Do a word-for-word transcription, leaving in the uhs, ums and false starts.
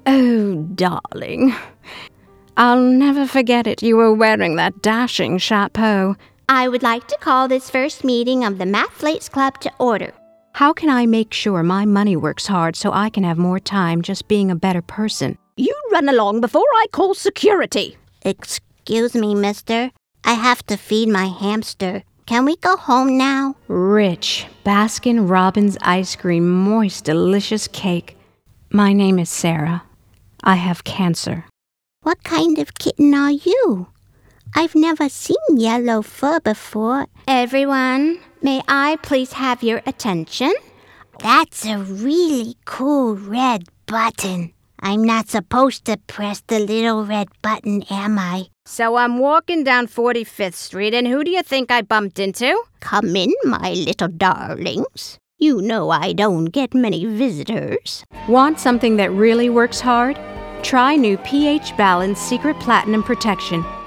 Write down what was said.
Oh, darling. I'll never forget it. You were wearing that dashing chapeau. I would like to call this first meeting of the Mathflates Club to order. How can I make sure my money works hard so I can have more time just being a better person? You run along before I call security. Excuse me, mister. I have to feed my hamster. Can we go home now? Rich, Baskin-Robbins ice cream, moist, delicious cake. My name is Sarah. I have cancer. What kind of kitten are you? I've never seen yellow fur before. Everyone, may I please have your attention? That's a really cool red button. I'm not supposed to press the little red button, am I? So I'm walking down forty-fifth Street, and who do you think I bumped into? Come in, my little darlings. You know I don't get many visitors. Want something that really works hard? Try new pH Balance Secret Platinum Protection.